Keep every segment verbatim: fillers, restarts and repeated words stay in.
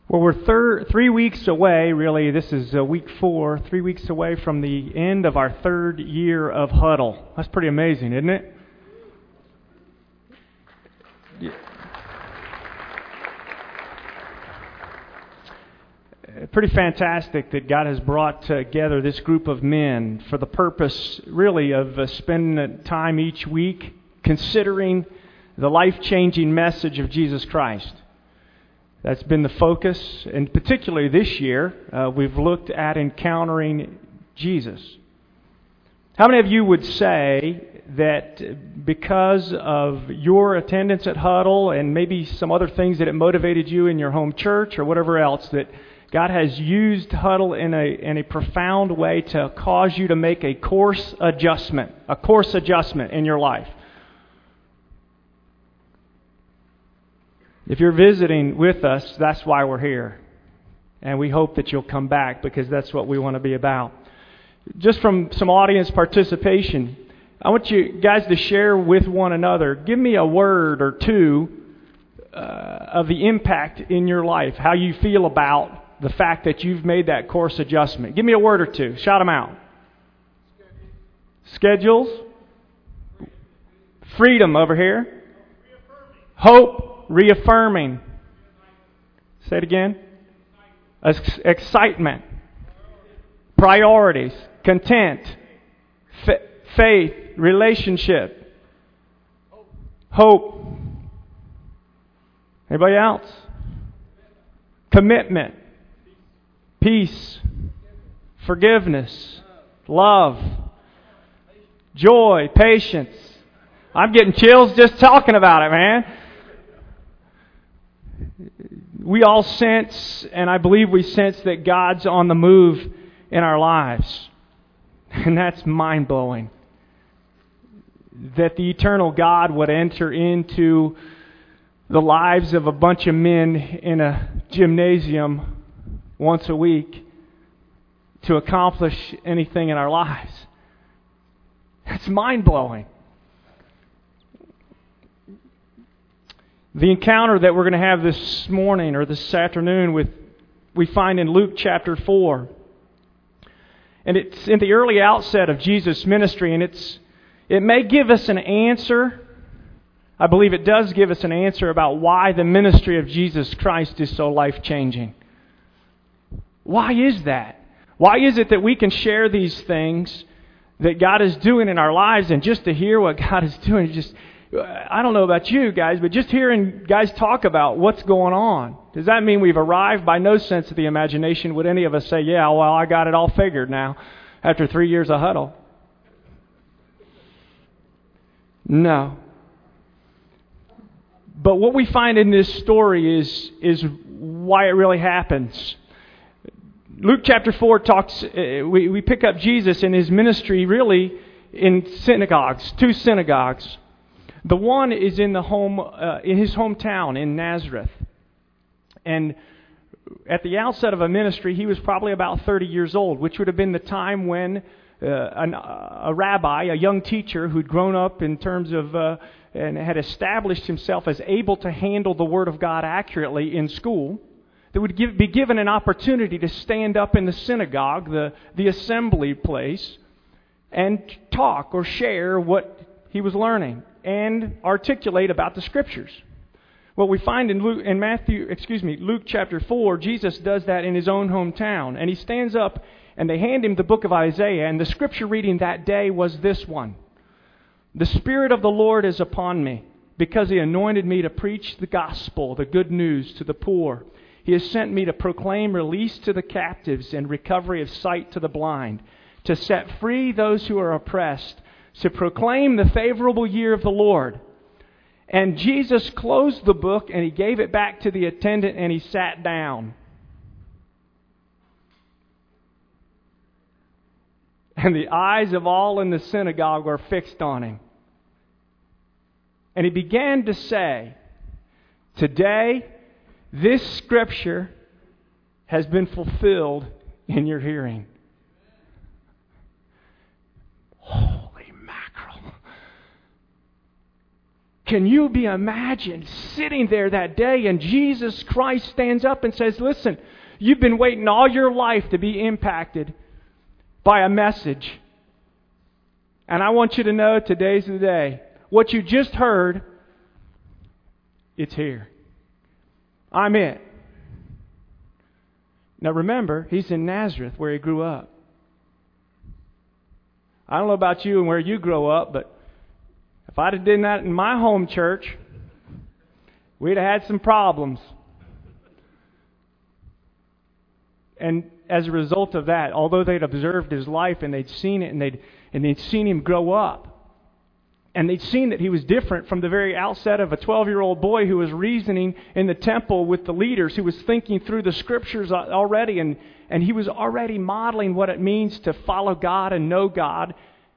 Well, we're thir- three weeks away, really. This is uh, week four, three weeks away from the end of our third year of Huddle. That's pretty amazing, isn't it? Yeah. Pretty fantastic that God has brought together this group of men for the purpose, really, of uh, spending time each week considering the life-changing message of Jesus Christ. That's been the focus, and particularly this year, uh, we've looked at encountering Jesus. How many of you would say that because of your attendance at Huddle and maybe some other things that it motivated you in your home church or whatever else, that God has used Huddle in a in a profound way to cause you to make a course adjustment, a course adjustment in your life? If you're visiting with us, that's why we're here. And we hope that you'll come back because that's what we want to be about. Just from some audience participation, I want you guys to share with one another. Give me a word or two uh, of the impact in your life, how you feel about the fact that you've made that course adjustment. Give me a word or two. Shout them out. Schedules. Freedom over here. Hope. Reaffirming. Say it again. Ex- excitement. Priorities. Content. F- faith. Relationship. Hope. Anybody else? Commitment. Peace. Forgiveness. Love. Joy. Patience. I'm getting chills just talking about it, man. We all sense, and I believe we sense, that God's on the move in our lives. And that's mind-blowing. That the eternal God would enter into the lives of a bunch of men in a gymnasium once a week to accomplish anything in our lives. That's mind-blowing. The encounter that we're going to have this morning or this afternoon with, we find in Luke chapter four. And it's in the early outset of Jesus' ministry, and it's it may give us an answer. I believe it does give us an answer about why the ministry of Jesus Christ is so life-changing. Why is that? Why is it that we can share these things that God is doing in our lives, and just to hear what God is doing, just... I don't know about you guys, but just hearing guys talk about what's going on, does that mean we've arrived? By no sense of the imagination would any of us say, yeah, well, I got it all figured now after three years of Huddle. No. But what we find in this story is, is why it really happens. Luke chapter four talks, uh, we, we pick up Jesus in his ministry really in synagogues, two synagogues. The one is in the home, uh, in his hometown in Nazareth. And at the outset of a ministry, he was probably about thirty years old, which would have been the time when uh, an, a rabbi, a young teacher who'd grown up in terms of, uh, and had established himself as able to handle the Word of God accurately in school, that would give, be given an opportunity to stand up in the synagogue, the, the assembly place, and talk or share what he was learning and articulate about the Scriptures. What we find in Luke, in Matthew, excuse me, Luke chapter four, Jesus does that in his own hometown, and he stands up and they hand him the book of Isaiah, and the Scripture reading that day was this one: "The Spirit of the Lord is upon me, because He anointed me to preach the gospel, the good news to the poor. He has sent me to proclaim release to the captives and recovery of sight to the blind, to set free those who are oppressed, to proclaim the favorable year of the Lord." And Jesus closed the book and he gave it back to the attendant and he sat down. And the eyes of all in the synagogue were fixed on him. And he began to say, "Today, this Scripture has been fulfilled in your hearing." Can you be imagined sitting there that day and Jesus Christ stands up and says, listen, you've been waiting all your life to be impacted by a message. And I want you to know today's the day. What you just heard, it's here. I'm it. Now remember, he's in Nazareth where he grew up. I don't know about you and where you grow up, but if I'd have done that in my home church, we'd have had some problems. And as a result of that, although they'd observed his life and they'd seen it and they'd and they'd seen him grow up, and they'd seen that he was different from the very outset of a twelve-year-old boy who was reasoning in the temple with the leaders, who was thinking through the Scriptures already, and, and he was already modeling what it means to follow God and know God.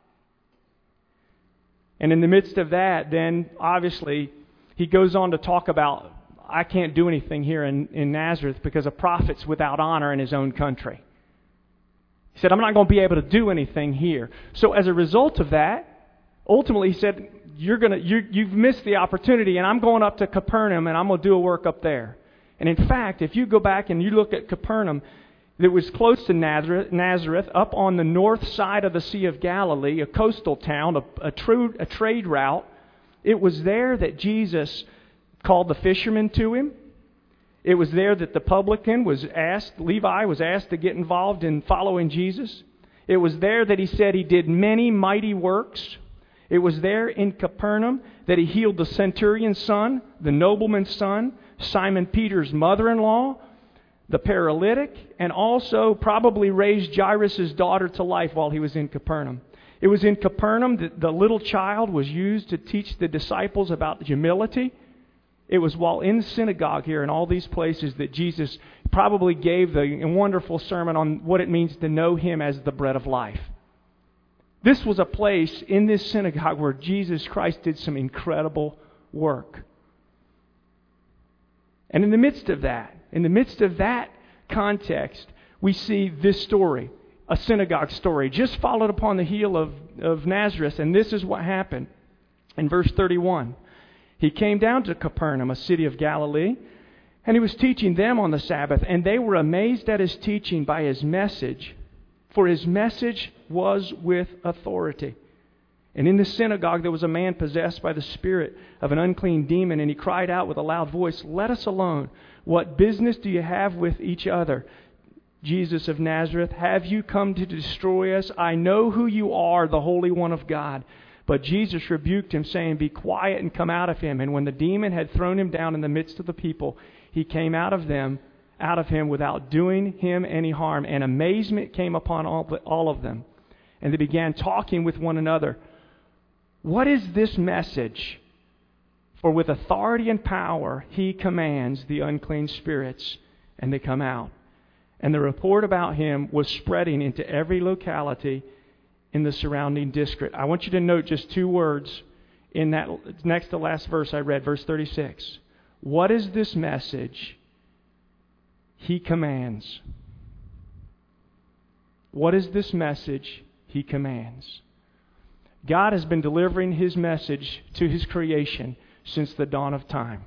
And in the midst of that, then, obviously, he goes on to talk about, I can't do anything here in, in Nazareth because a prophet's without honor in his own country. He said, I'm not going to be able to do anything here. So as a result of that, ultimately, he said, You're gonna, you, you've missed the opportunity, and I'm going up to Capernaum, and I'm going to do a work up there. And in fact, if you go back and you look at Capernaum, it was close to Nazareth, Nazareth, up on the north side of the Sea of Galilee, a coastal town, a, a, true, a trade route. It was there that Jesus called the fishermen to him. It was there that the publican was asked, Levi was asked to get involved in following Jesus. It was there that he said he did many mighty works. It was there in Capernaum that he healed the centurion's son, the nobleman's son, Simon Peter's mother-in-law, the paralytic, and also probably raised Jairus' daughter to life while he was in Capernaum. It was in Capernaum that the little child was used to teach the disciples about humility. It was while in synagogue here in all these places that Jesus probably gave the wonderful sermon on what it means to know Him as the bread of life. This was a place in this synagogue where Jesus Christ did some incredible work. And in the midst of that, in the midst of that context, we see this story, a synagogue story, just followed upon the heel of, of Nazareth. And this is what happened in verse thirty-one. He came down to Capernaum, a city of Galilee, and he was teaching them on the Sabbath. And they were amazed at his teaching by his message, for his message was with authority. And in the synagogue there was a man possessed by the spirit of an unclean demon, and he cried out with a loud voice, "Let us alone. What business do you have with each other? Jesus of Nazareth, have you come to destroy us? I know who you are, the Holy One of God." But Jesus rebuked him, saying, "Be quiet and come out of him." And when the demon had thrown him down in the midst of the people, he came out of them, out of him without doing him any harm. And amazement came upon all, all of them. And they began talking with one another, "What is this message? For with authority and power he commands the unclean spirits, and they come out." And the report about him was spreading into every locality in the surrounding district. I want you to note just two words in that next to last verse I read, verse thirty-six. What is this message? He commands. What is this message? He commands. God has been delivering His message to His creation since the dawn of time.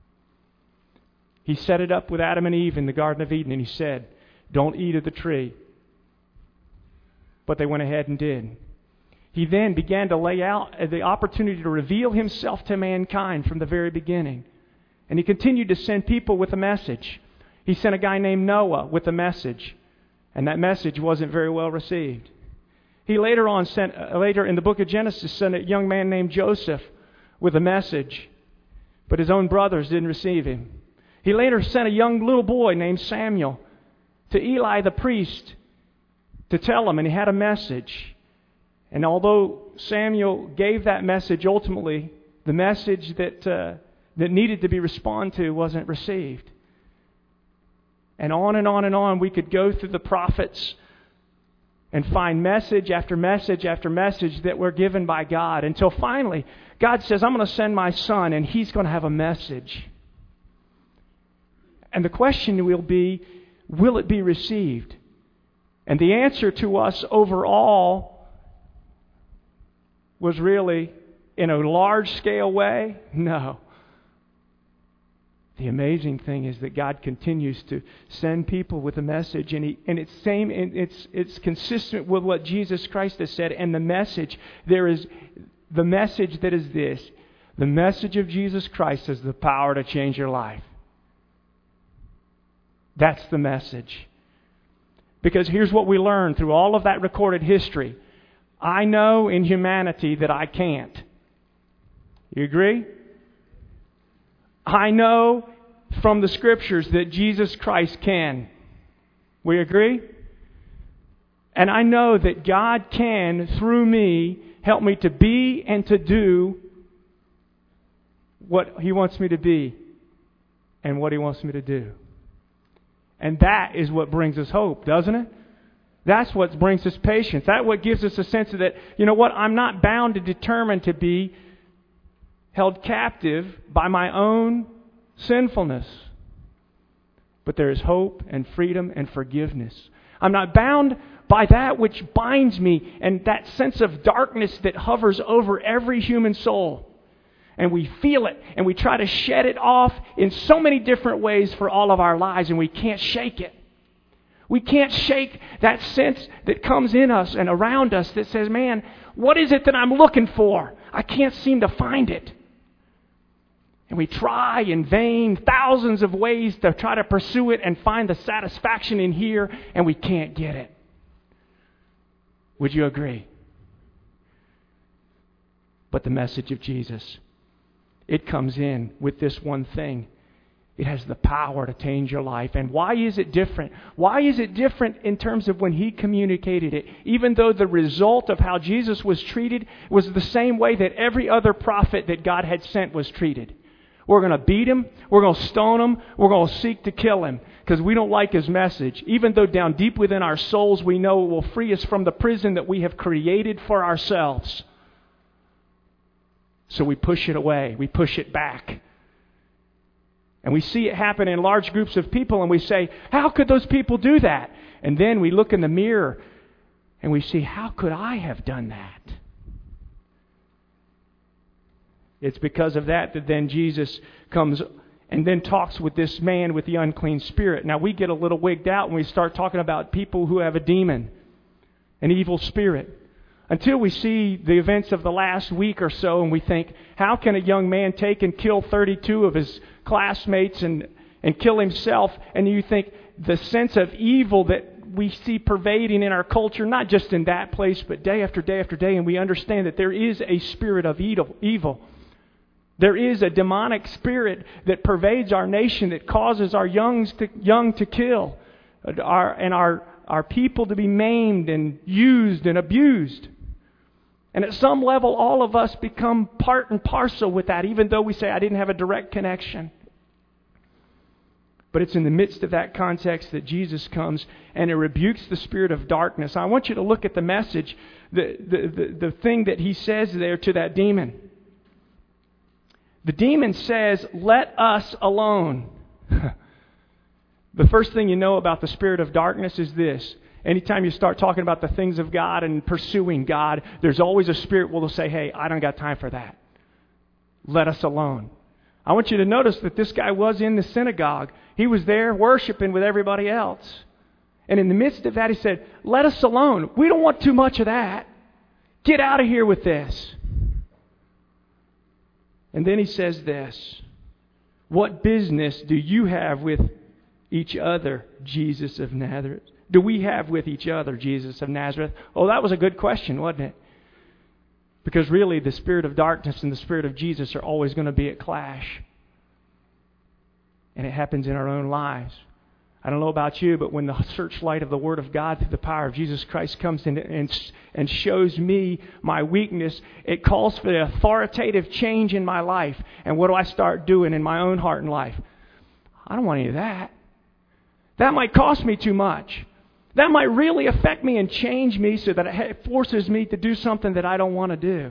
He set it up with Adam and Eve in the Garden of Eden, and He said, "Don't eat of the tree." But they went ahead and did. He then began to lay out the opportunity to reveal Himself to mankind from the very beginning. And He continued to send people with a message. He sent a guy named Noah with a message, and that message wasn't very well received. He later on sent, uh, later in the book of Genesis, sent a young man named Joseph with a message, but his own brothers didn't receive him. He later sent a young little boy named Samuel to Eli the priest to tell him, and he had a message. And although Samuel gave that message, ultimately, the message that uh, that needed to be responded to wasn't received. And on and on and on, we could go through the prophets and find message after message after message that were given by God, until finally, God says, "I'm going to send my Son, and He's going to have a message." And the question will be, will it be received? And the answer to us overall was really, in a large-scale way? No. The amazing thing is that God continues to send people with a message, and he, and it's same, and it's it's consistent with what Jesus Christ has said. And the message there is the message that is this: the message of Jesus Christ has the power to change your life. That's the message. Because here's what we learn through all of that recorded history: I know in humanity that I can't. You agree? I know from the Scriptures that Jesus Christ can. We agree? And I know that God can, through me, help me to be and to do what He wants me to be and what He wants me to do. And that is what brings us hope, doesn't it? That's what brings us patience. That's what gives us a sense of that, you know what, I'm not bound and determined to be held captive by my own sinfulness. But there is hope and freedom and forgiveness. I'm not bound by that which binds me and that sense of darkness that hovers over every human soul. And we feel it and we try to shed it off in so many different ways for all of our lives, and we can't shake it. We can't shake that sense that comes in us and around us that says, man, what is it that I'm looking for? I can't seem to find it. And we try in vain thousands of ways to try to pursue it and find the satisfaction in here, and we can't get it. Would you agree? But the message of Jesus, it comes in with this one thing. It has the power to change your life. And why is it different? Why is it different in terms of when He communicated it? Even though the result of how Jesus was treated was the same way that every other prophet that God had sent was treated. We're going to beat Him. We're going to stone Him. We're going to seek to kill Him because we don't like His message. Even though down deep within our souls we know it will free us from the prison that we have created for ourselves. So we push it away. We push it back. And we see it happen in large groups of people, and we say, how could those people do that? And then we look in the mirror and we see, how could I have done that? It's because of that that then Jesus comes and then talks with this man with the unclean spirit. Now we get a little wigged out when we start talking about people who have a demon, an evil spirit. Until we see the events of the last week or so and we think, how can a young man take and kill thirty-two of his classmates and, and kill himself? And you think the sense of evil that we see pervading in our culture, not just in that place, but day after day after day, and we understand that there is a spirit of evil. There is a demonic spirit that pervades our nation that causes our youngs to, young to kill our, and our, our people to be maimed and used and abused. And at some level, all of us become part and parcel with that, even though we say, I didn't have a direct connection. But it's in the midst of that context that Jesus comes and it rebukes the spirit of darkness. I want you to look at the message, the, the, the, the thing that He says there to that demon. The demon says, let us alone. The first thing you know about the spirit of darkness is this. Anytime you start talking about the things of God and pursuing God, there's always a spirit will say, hey, I don't got time for that. Let us alone. I want you to notice that this guy was in the synagogue. He was there worshiping with everybody else. And in the midst of that, he said, let us alone. We don't want too much of that. Get out of here with this. And then he says this, what business do you have with each other, Jesus of Nazareth? Do we have with each other, Jesus of Nazareth? Oh, that was a good question, wasn't it? Because really, the spirit of darkness and the spirit of Jesus are always going to be at clash. And it happens in our own lives. I don't know about you, but when the searchlight of the Word of God through the power of Jesus Christ comes in and, and shows me my weakness, it calls for the authoritative change in my life. And what do I start doing in my own heart and life? I don't want any of that. That might cost me too much. That might really affect me and change me so that it forces me to do something that I don't want to do.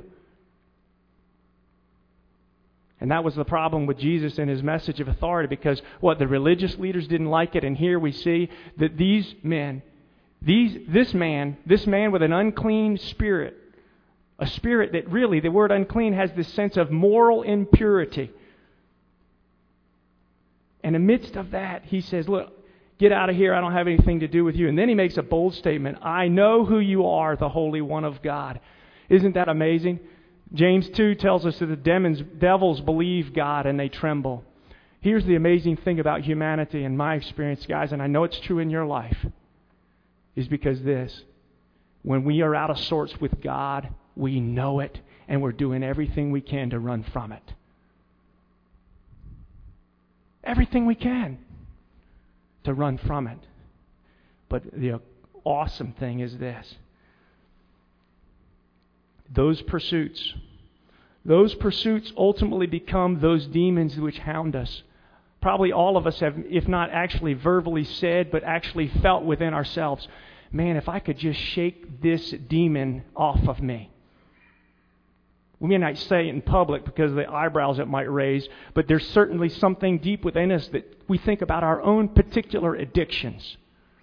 And that was the problem with Jesus and His message of authority, because what the religious leaders didn't like it, and here we see that these men, these this man, this man with an unclean spirit A spirit that really, the word unclean has this sense of moral impurity. And in the midst of that, he says, look, get out of here. I don't have anything to do with you. And then he makes a bold statement. I know who you are, the Holy One of God. Isn't that amazing? James two tells us that the demons, devils believe God and they tremble. Here's the amazing thing about humanity in my experience, guys, and I know it's true in your life, is because this. When we are out of sorts with God, we know it, and we're doing everything we can to run from it. Everything we can to run from it. But the awesome thing is this. Those pursuits, those pursuits ultimately become those demons which hound us. Probably all of us have, if not actually verbally said, but actually felt within ourselves, man, if I could just shake this demon off of me. We may not say it in public because of the eyebrows it might raise, but there's certainly something deep within us that we think about our own particular addictions.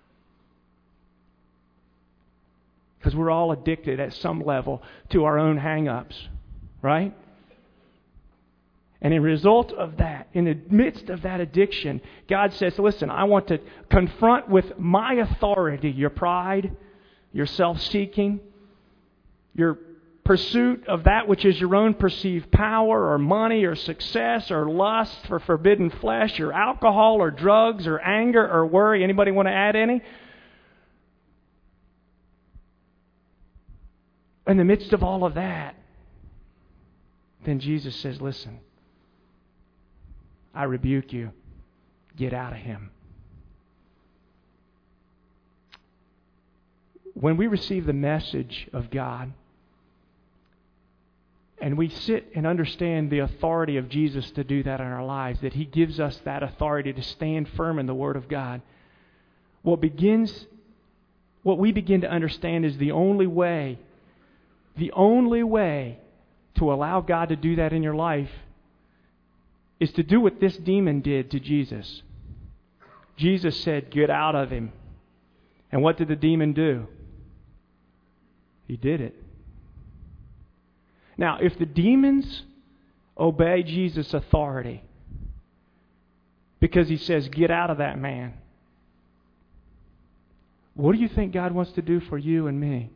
Because we're all addicted at some level to our own hang-ups, right? And in result of that, in the midst of that addiction, God says, listen, I want to confront with my authority your pride, your self-seeking, your pursuit of that which is your own perceived power or money or success or lust for forbidden flesh or alcohol or drugs or anger or worry. Anybody want to add any? In the midst of all of that, then Jesus says, listen, I rebuke you. Get out of him. When we receive the message of God, and we sit and understand the authority of Jesus to do that in our lives, that he gives us that authority to stand firm in the Word of God, what begins, what we begin to understand is the only way, the only way to allow God to do that in your life is to do what this demon did to Jesus. Jesus said, get out of him. And what did the demon do? He did it. Now, if the demons obey Jesus' authority because he says, get out of that man, what do you think God wants to do for you and me?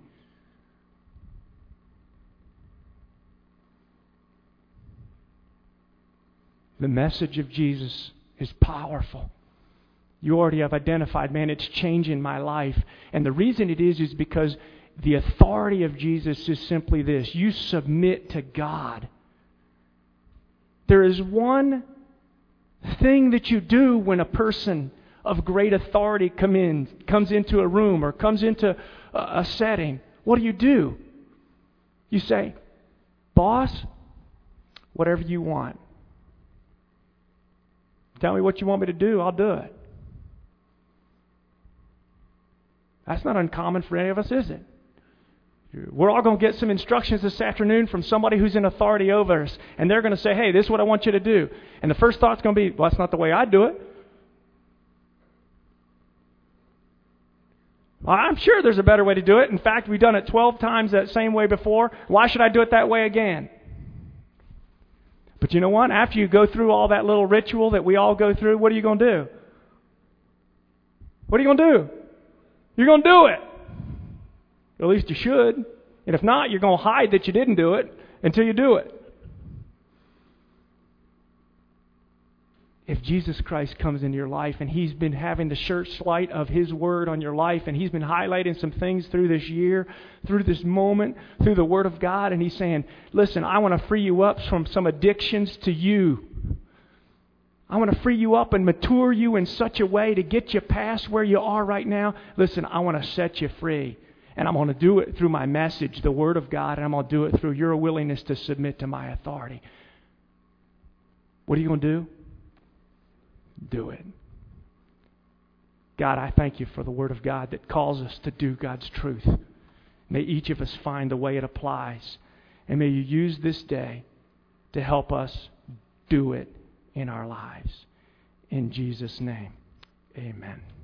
The message of Jesus is powerful. You already have identified, man, it's changing my life. And the reason it is is because the authority of Jesus is simply this. You submit to God. There is one thing that you do when a person of great authority come in, comes into a room or comes into a, a setting. What do you do? You say, boss, whatever you want. Tell me what you want me to do, I'll do it. That's not uncommon for any of us, is it? We're all going to get some instructions this afternoon from somebody who's in authority over us. And they're going to say, hey, this is what I want you to do. And the first thought's going to be, well, that's not the way I do it. Well, I'm sure there's a better way to do it. In fact, we've done it twelve times that same way before. Why should I do it that way again? But you know what? After you go through all that little ritual that we all go through, what are you going to do? What are you going to do? You're going to do it. At least you should. And if not, you're going to hide that you didn't do it until you do it. If Jesus Christ comes into your life and He's been having the searchlight of His Word on your life and He's been highlighting some things through this year, through this moment, through the Word of God, and He's saying, listen, I want to free you up from some addictions to you. I want to free you up and mature you in such a way to get you past where you are right now. Listen, I want to set you free. And I'm going to do it through my message, the Word of God, and I'm going to do it through your willingness to submit to my authority. What are you going to do? Do it. God, I thank you for the Word of God that calls us to do God's truth. May each of us find the way it applies. And may you use this day to help us do it in our lives. In Jesus' name, amen.